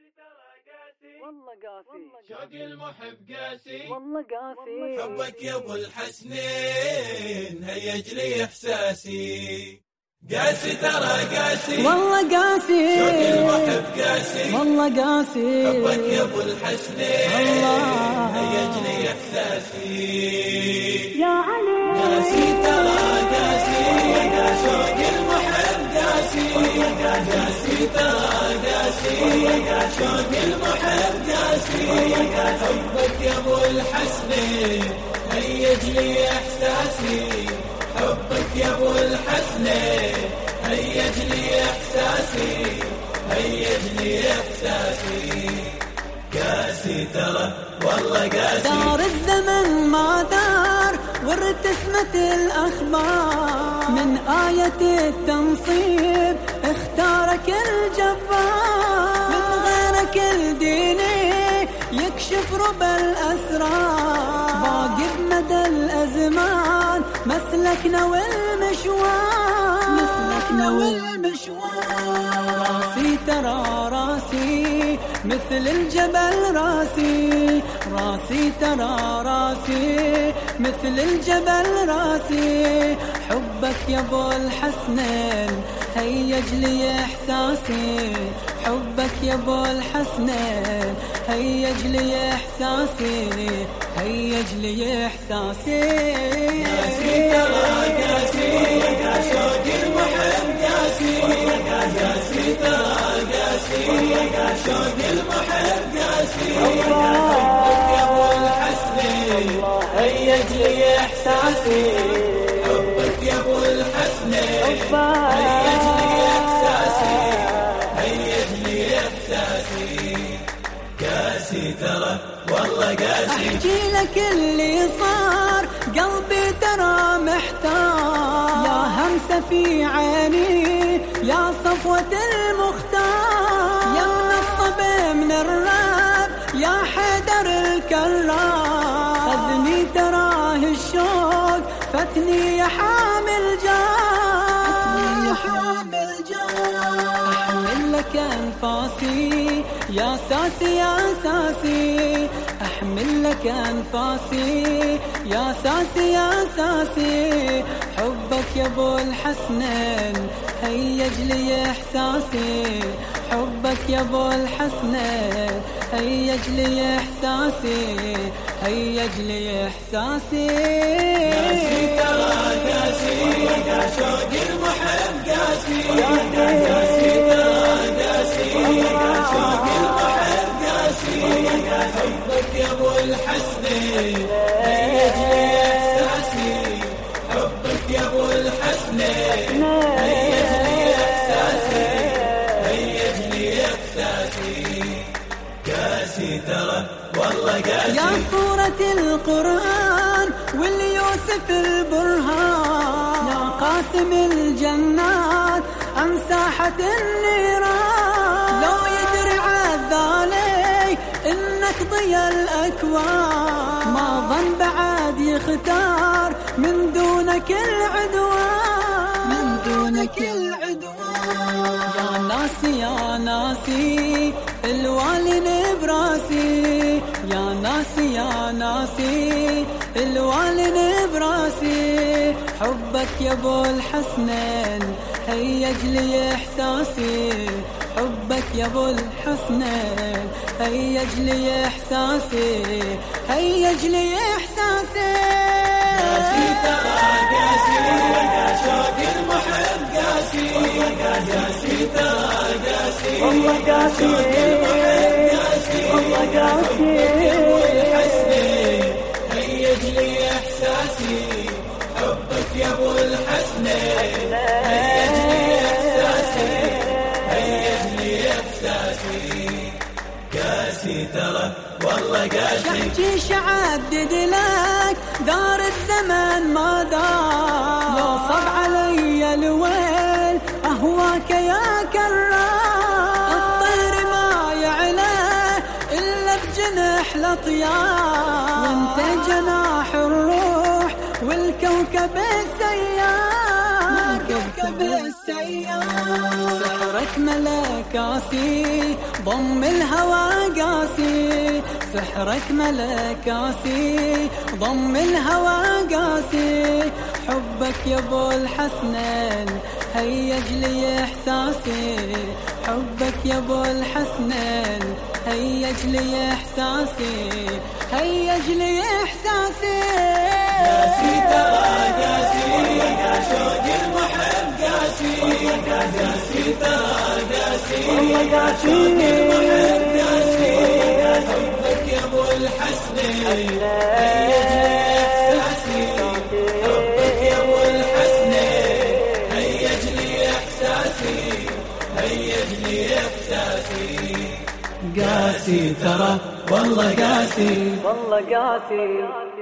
والله قاسي شوق المحب قاسي والله قاسي حبك يا ابو الحسنين هيج لي احساسي قاسي ترى قاسي والله قاسي شوق المحب قاسي والله قاسي حبك يا ابو الحسنين هيج لي احساسي يا علي قاسي ترى قاسي شوق المحب قاسي قاسي ترى قاسي شوق المحب قاسي حبك يا ابو الحسنين هيج لي احساسي حبك يا ابو الحسنين هيج لي احساسي هيج لي احساسي قاسي ترى والله قاسي دار الزمن ما دار وارتسمت الأخبار من آية التنصيب اختارك الجبار من غيرك الديني يكشف ربى الأسرار باقي بمدى الأزمان مسلكنا والمشوار راسي ترى راسي مثل الجبل راسي ترى راسي مثل الجبل راسي حبك يا ابو الحسنين هيج لي احساسي حبك يا ابو الحسنين هيج لي احساسي هيج لي احساسي قاسي ترى قاسي شوق المحب قاسي قاسي ترى قاسي شوق المحب قاسي حبك يا ابو الحسنين هيج لي احساسي حبك يا ابو الحسنين هيج لي احساسي هيج لي احساسي قاسي ترى والله قاسي احكي لك اللي صار قلبي ترى محتار يا همسة في عيني يا صفوة المختار يا منصب من الراب يا حيدر الكرار خذني تراه الشوق فتني يا حامل جار احمل لك انفاسي يا ساسي يا ساسي احمل لك انفاسي يا ساسي يا ساسي حبك يا ابو الحسنين هيج لي احساسي حبك يا ابو الحسنين هيج لي احساسي هيج لي احساسي قاسي ترى قاسي شوق المحب قاسي قاسي ترى قاسي شوق المحب قاسي حبك يا ابو الحسنين هيج لي احساسي حبك يا ابو الحسنين هيج لي احساسي هيج لي احساسي قاسي ترى والله قاسي يا سورة القرآن واليوسف البرهان يا قاسم الجنات عن ساحة النيران لو يدري عذالي إنك ضيا الأكوان ما ظن بعد يختار من دونك العدوان يا ناسي الوالد براسي يا ناسي الوالد براسي حبك يا ابو الحسنين هيج لي احساسي حبك يا ابو الحسنين هيج لي احساسي هيج لي احساسي قاسي ترى قاسي شوق المحب قاسي قاسي ترى قاسي والله قاسي شوق المحب قاسي والله قاسي حبك يا ابو الحسنين هيج لي احساسي حبك يا ابو الحسنين هيج لي احساسي هيج لي احساسي قاسي ترى والله قاسي شحكي شعدد لك دار الزمن ما دار لو صب علي الويل أهواك يا كرار الطير ما يعلى إلا بجنح لطيار وانت جناح الروح والكوكب السيار سحرك ملكاسي ضم الهوى قاسي، سحرك ملك قاسي، ضم الهوى قاسي، حبك يا ابو الحسنين هيج لي احساسي، حبك يا ابو الحسنين هيج لي احساسي، هيج لي احساسي. قاسي ترى قاسي، شوق المحب قاسي، قاسي ترى قاسي، شوق المحب قاسي، حبك يا ابو الحسنين هيج لي احساسي، حبك يا ابو الحسنين هيج لي احساسي، هيج لي احساسي. قاسي ترى والله قاسي، والله قاسي.